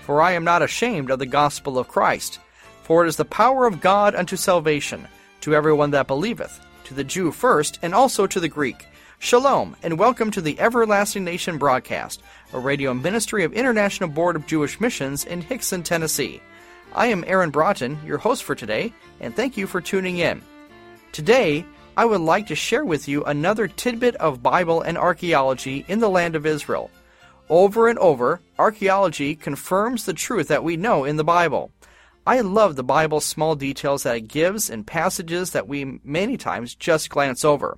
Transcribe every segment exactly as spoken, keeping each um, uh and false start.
For I am not ashamed of the gospel of Christ. For it is the power of God unto salvation, to everyone that believeth, to the Jew first, and also to the Greek. Shalom, and welcome to the Everlasting Nation broadcast, a radio ministry of International Board of Jewish Missions in Hickson, Tennessee. I am Aaron Broughton, your host for today, and thank you for tuning in. Today, I would like to share with you another tidbit of Bible and archaeology in the land of Israel. Over and over, archaeology confirms the truth that we know in the Bible. I love the Bible's small details that it gives in passages that we many times just glance over.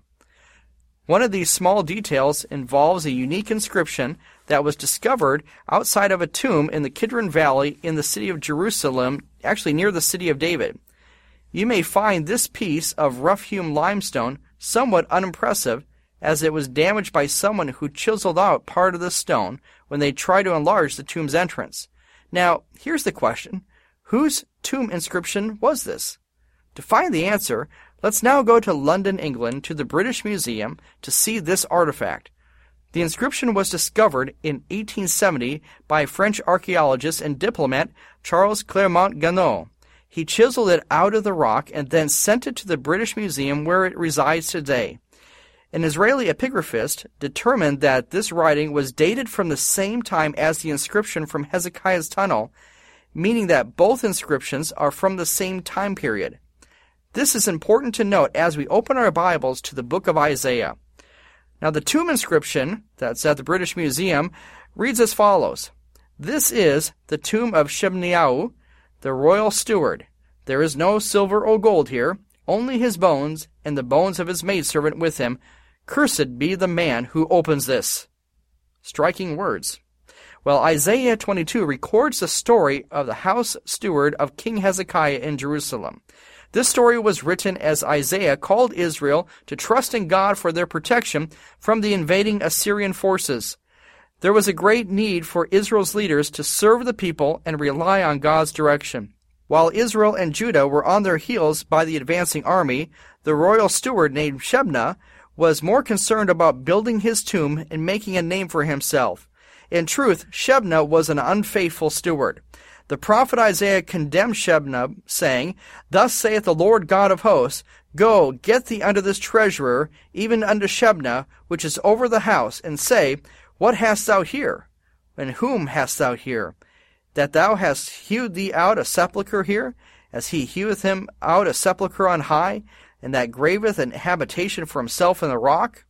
One of these small details involves a unique inscription that was discovered outside of a tomb in the Kidron Valley in the city of Jerusalem, actually near the city of David. You may find this piece of rough-hewn limestone somewhat unimpressive, as it was damaged by someone who chiseled out part of the stone when they tried to enlarge the tomb's entrance. Now, here's the question. Whose tomb inscription was this? To find the answer, let's now go to London, England, to the British Museum to see this artifact. The inscription was discovered in eighteen seventy by French archaeologist and diplomat Charles Clermont-Ganneau. He chiseled it out of the rock and then sent it to the British Museum where it resides today. An Israeli epigraphist determined that this writing was dated from the same time as the inscription from Hezekiah's tunnel, meaning that both inscriptions are from the same time period. This is important to note as we open our Bibles to the book of Isaiah. Now, the tomb inscription that's at the British Museum reads as follows. This is the tomb of Shebniah, the royal steward. There is no silver or gold here, only his bones and the bones of his maidservant with him. Cursed be the man who opens this. Striking words. Well, Isaiah twenty-two records the story of the house steward of King Hezekiah in Jerusalem. This story was written as Isaiah called Israel to trust in God for their protection from the invading Assyrian forces. There was a great need for Israel's leaders to serve the people and rely on God's direction. While Israel and Judah were on their heels by the advancing army, the royal steward named Shebna was more concerned about building his tomb and making a name for himself. In truth, Shebna was an unfaithful steward. The prophet Isaiah condemned Shebna, saying, Thus saith the Lord God of hosts, Go, get thee unto this treasurer, even unto Shebna, which is over the house, and say, What hast thou here? And whom hast thou here? That thou hast hewed thee out a sepulchre here, as he heweth him out a sepulchre on high, and that graveth an habitation for himself in the rock?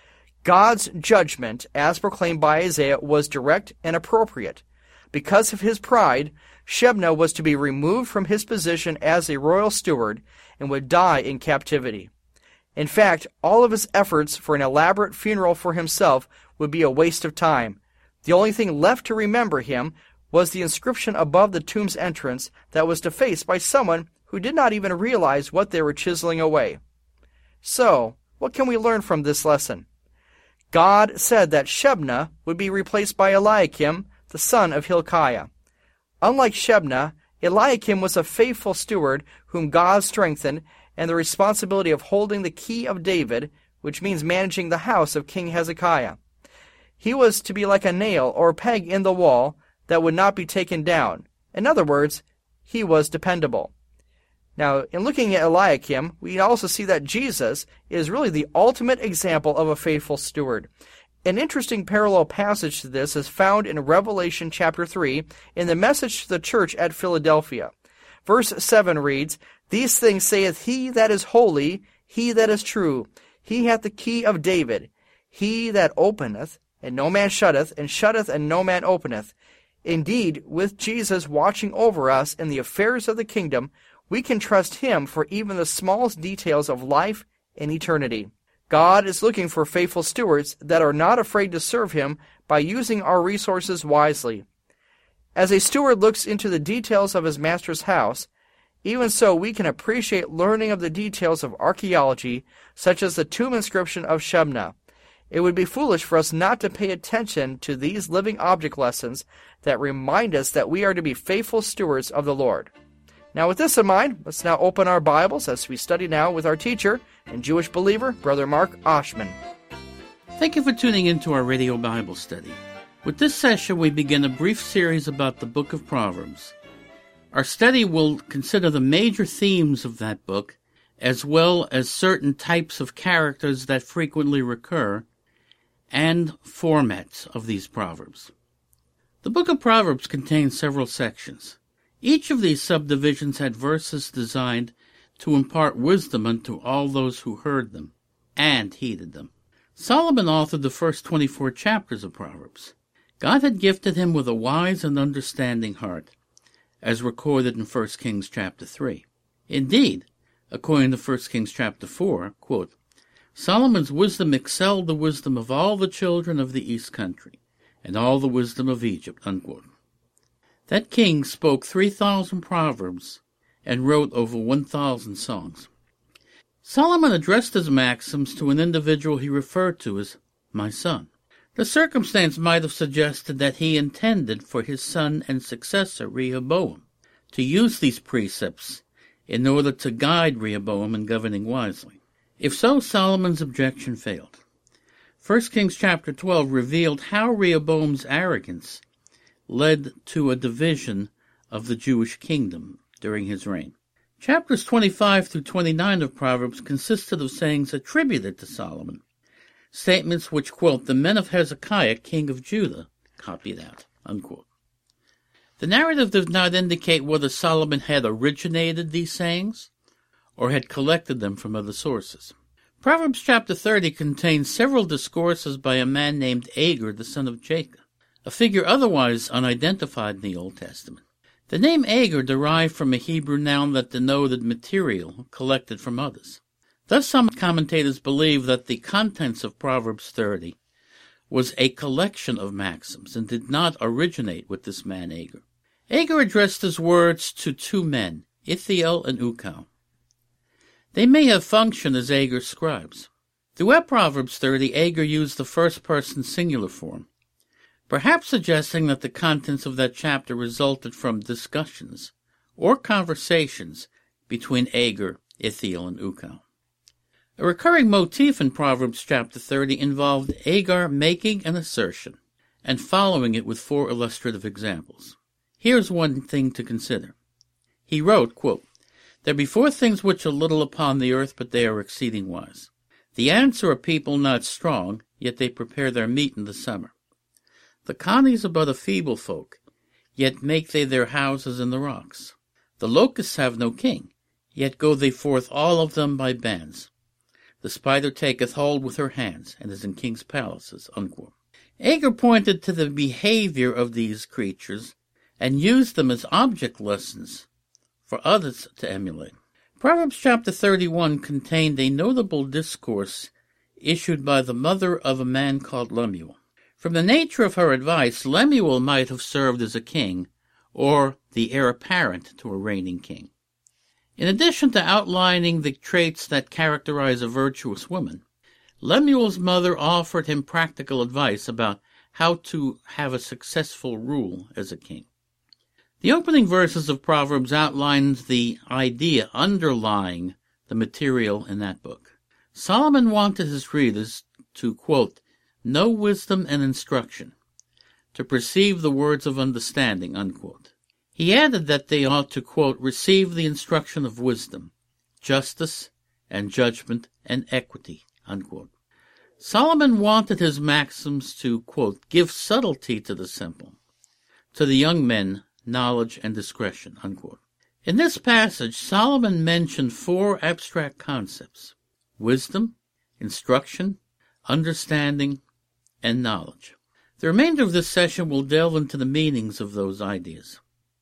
God's judgment, as proclaimed by Isaiah, was direct and appropriate. Because of his pride, Shebna was to be removed from his position as a royal steward and would die in captivity. In fact, all of his efforts for an elaborate funeral for himself would be a waste of time. The only thing left to remember him was the inscription above the tomb's entrance that was defaced by someone who did not even realize what they were chiseling away. So, what can we learn from this lesson? God said that Shebna would be replaced by Eliakim, the son of Hilkiah. Unlike Shebna, Eliakim was a faithful steward whom God strengthened, and the responsibility of holding the key of David, which means managing the house of King Hezekiah. He was to be like a nail or peg in the wall that would not be taken down. In other words, he was dependable. Now, in looking at Eliakim, we also see that Jesus is really the ultimate example of a faithful steward. An interesting parallel passage to this is found in Revelation chapter three in the message to the church at Philadelphia. Verse seven reads, These things saith he that is holy, he that is true. He hath the key of David. He that openeth, and no man shutteth, and shutteth, and no man openeth. Indeed, with Jesus watching over us in the affairs of the kingdom, we can trust him for even the smallest details of life and eternity. God is looking for faithful stewards that are not afraid to serve him by using our resources wisely. As a steward looks into the details of his master's house, even so we can appreciate learning of the details of archaeology, such as the tomb inscription of Shebna. It would be foolish for us not to pay attention to these living object lessons that remind us that we are to be faithful stewards of the Lord. Now, with this in mind, let's now open our Bibles as we study now with our teacher and Jewish believer, Brother Mark Oshman. Thank you for tuning in to our radio Bible study. With this session, we begin a brief series about the book of Proverbs. Our study will consider the major themes of that book, as well as certain types of characters that frequently recur, and formats of these proverbs. The book of Proverbs contains several sections. Each of these subdivisions had verses designed to impart wisdom unto all those who heard them and heeded them. Solomon authored the first twenty-four chapters of Proverbs. God had gifted him with a wise and understanding heart, as recorded in First Kings chapter three. Indeed, according to First Kings chapter four, quote, Solomon's wisdom excelled the wisdom of all the children of the east country, and all the wisdom of Egypt, unquote. That king spoke three thousand proverbs and wrote over one thousand songs. Solomon addressed his maxims to an individual he referred to as my son. The circumstance might have suggested that he intended for his son and successor, Rehoboam, to use these precepts in order to guide Rehoboam in governing wisely. If so, Solomon's objection failed. First Kings chapter twelve revealed how Rehoboam's arrogance led to a division of the Jewish kingdom during his reign. Chapters twenty-five through twenty-nine of Proverbs consisted of sayings attributed to Solomon, statements which, quote, the men of Hezekiah, king of Judah, copied out, unquote. The narrative does not indicate whether Solomon had originated these sayings or had collected them from other sources. Proverbs chapter thirty contains several discourses by a man named Agur, the son of Jacob, a figure otherwise unidentified in the Old Testament. The name Agur derived from a Hebrew noun that denoted material collected from others. Thus, some commentators believe that the contents of Proverbs thirty was a collection of maxims and did not originate with this man Agur. Agur addressed his words to two men, Ithiel and Ukal. They may have functioned as Agur's scribes. Throughout Proverbs thirty, Agur used the first-person singular form, perhaps suggesting that the contents of that chapter resulted from discussions or conversations between Agur, Ithiel, and Ukal. A recurring motif in Proverbs chapter thirty involved Agur making an assertion and following it with four illustrative examples. Here's one thing to consider. He wrote, quote, there be four things which are little upon the earth, but they are exceeding wise. The ants are a people not strong, yet they prepare their meat in the summer. The conies are but a feeble folk, yet make they their houses in the rocks. The locusts have no king, yet go they forth all of them by bands. The spider taketh hold with her hands, and is in king's palaces, unquote. Agur pointed to the behavior of these creatures and used them as object lessons for others to emulate. Proverbs chapter thirty-one contained a notable discourse issued by the mother of a man called Lemuel. From the nature of her advice, Lemuel might have served as a king or the heir apparent to a reigning king. In addition to outlining the traits that characterize a virtuous woman, Lemuel's mother offered him practical advice about how to have a successful rule as a king. The opening verses of Proverbs outlines the idea underlying the material in that book. Solomon wanted his readers to, quote, know wisdom and instruction, to perceive the words of understanding, unquote. He added that they ought to, quote, receive the instruction of wisdom, justice, and judgment, and equity, unquote. Solomon wanted his maxims to, quote, give subtlety to the simple, to the young men, knowledge and discretion, unquote. In this passage, Solomon mentioned four abstract concepts: wisdom, instruction, understanding, and knowledge. The remainder of this session will delve into the meanings of those ideas.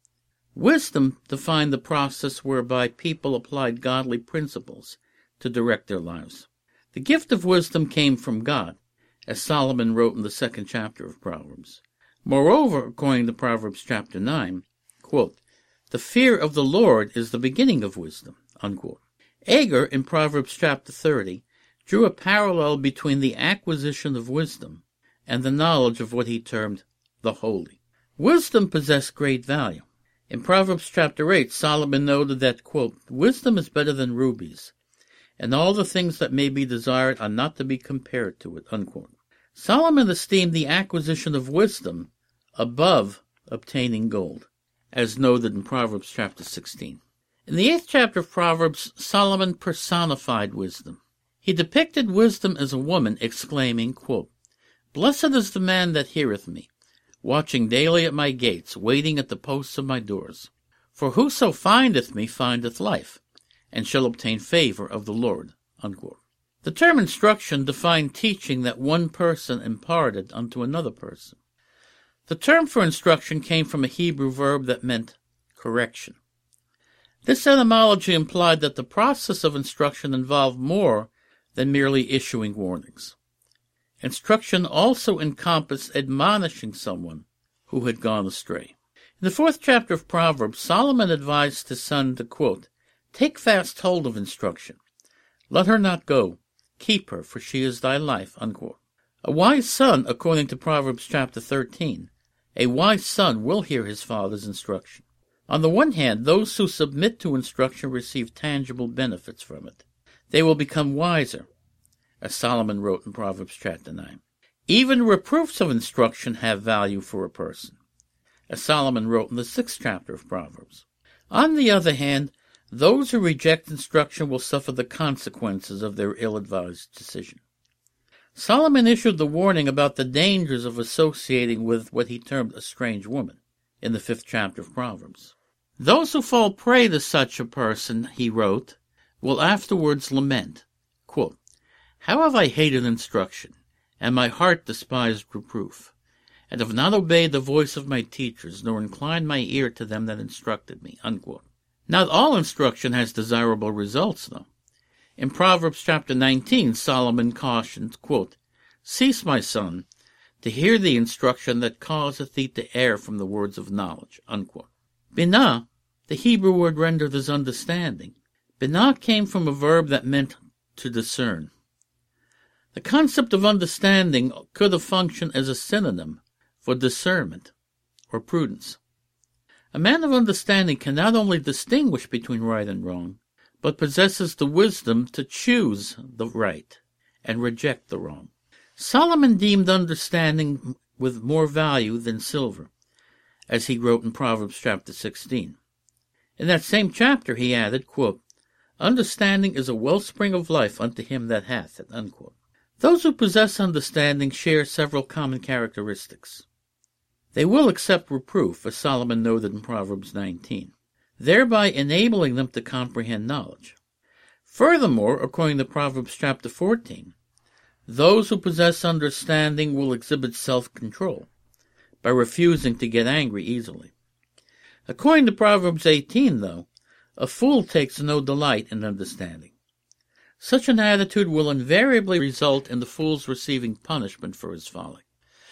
Wisdom defined the process whereby people applied godly principles to direct their lives. The gift of wisdom came from God, as Solomon wrote in the second chapter of Proverbs. Moreover, according to Proverbs chapter nine, quote, the fear of the Lord is the beginning of wisdom, unquote. Agur, in Proverbs chapter thirty, drew a parallel between the acquisition of wisdom and the knowledge of what he termed the holy. Wisdom possessed great value. In Proverbs chapter eight, Solomon noted that, quote, wisdom is better than rubies, and all the things that may be desired are not to be compared to it, unquote. Solomon esteemed the acquisition of wisdom above obtaining gold, as noted in Proverbs chapter sixteen. In the eighth chapter of Proverbs, Solomon personified wisdom. He depicted wisdom as a woman, exclaiming, quote, "Blessed is the man that heareth me, watching daily at my gates, waiting at the posts of my doors. For whoso findeth me findeth life, and shall obtain favor of the Lord." Unquote. The term instruction defined teaching that one person imparted unto another person. The term for instruction came from a Hebrew verb that meant correction. This etymology implied that the process of instruction involved more than merely issuing warnings. Instruction also encompassed admonishing someone who had gone astray. In the fourth chapter of Proverbs, Solomon advised his son to, quote, "Take fast hold of instruction. Let her not go. Keep her, for she is thy life." Unquote. A wise son, according to Proverbs chapter thirteen, a wise son will hear his father's instruction. On the one hand, those who submit to instruction receive tangible benefits from it. They will become wiser, as Solomon wrote in Proverbs chapter nine. Even reproofs of instruction have value for a person, as Solomon wrote in the sixth chapter of Proverbs. On the other hand, those who reject instruction will suffer the consequences of their ill-advised decision. Solomon issued the warning about the dangers of associating with what he termed a strange woman in the fifth chapter of Proverbs. Those who fall prey to such a person, he wrote, will afterwards lament, quote, "How have I hated instruction, and my heart despised reproof, and have not obeyed the voice of my teachers, nor inclined my ear to them that instructed me." Unquote. Not all instruction has desirable results, though. In Proverbs chapter nineteen, Solomon cautioned, quote, "Cease, my son, to hear the instruction that causeth thee to err from the words of knowledge." Unquote. Binah, the Hebrew word rendered as understanding, Binah came from a verb that meant to discern. The concept of understanding could have functioned as a synonym for discernment or prudence. A man of understanding can not only distinguish between right and wrong, but possesses the wisdom to choose the right and reject the wrong. Solomon deemed understanding with more value than silver, as he wrote in Proverbs chapter sixteen. In that same chapter he added, quote, "Understanding is a wellspring of life unto him that hath it." Unquote. Those who possess understanding share several common characteristics. They will accept reproof, as Solomon noted in Proverbs nineteen, thereby enabling them to comprehend knowledge. Furthermore, according to Proverbs chapter fourteen, those who possess understanding will exhibit self-control by refusing to get angry easily. According to Proverbs eighteen, though, a fool takes no delight in understanding. Such an attitude will invariably result in the fool's receiving punishment for his folly.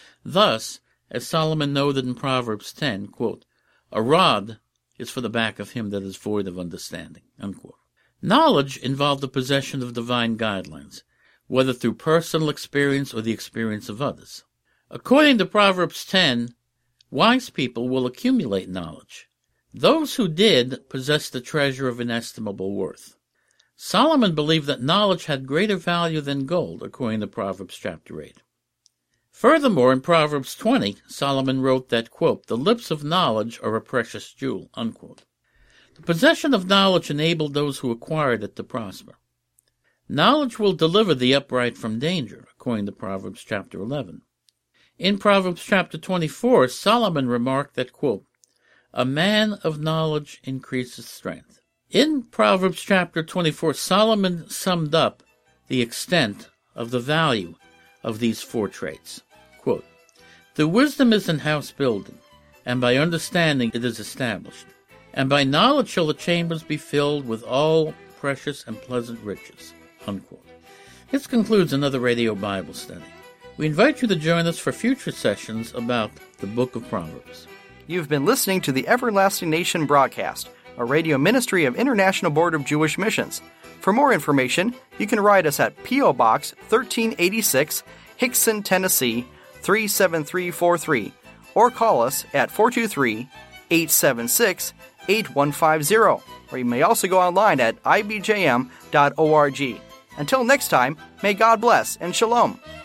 Thus, as Solomon noted in Proverbs ten, quote, "A rod is for the back of him that is void of understanding." Unquote. Knowledge involved the possession of divine guidelines, whether through personal experience or the experience of others. According to Proverbs ten, wise people will accumulate knowledge. Those who did possess the treasure of inestimable worth. Solomon believed that knowledge had greater value than gold, according to Proverbs chapter eight. Furthermore, in Proverbs twenty, Solomon wrote that, quote, "The lips of knowledge are a precious jewel." Unquote. The possession of knowledge enabled those who acquired it to prosper. Knowledge will deliver the upright from danger, according to Proverbs chapter eleven. In Proverbs chapter twenty-four, Solomon remarked that, quote, "A man of knowledge increases strength." In Proverbs chapter twenty-four, Solomon summed up the extent of the value of these four traits. Quote, "The wisdom is in house building, and by understanding it is established. And by knowledge shall the chambers be filled with all precious and pleasant riches." Unquote. This concludes another Radio Bible Study. We invite you to join us for future sessions about the Book of Proverbs. You've been listening to the Everlasting Nation broadcast, a radio ministry of International Board of Jewish Missions. For more information, you can write us at P O. Box thirteen eighty-six, Hickson, Tennessee, three seven three four three, or call us at four two three, eight seven six, eight one five zero, or you may also go online at I B J M dot org. Until next time, may God bless and shalom.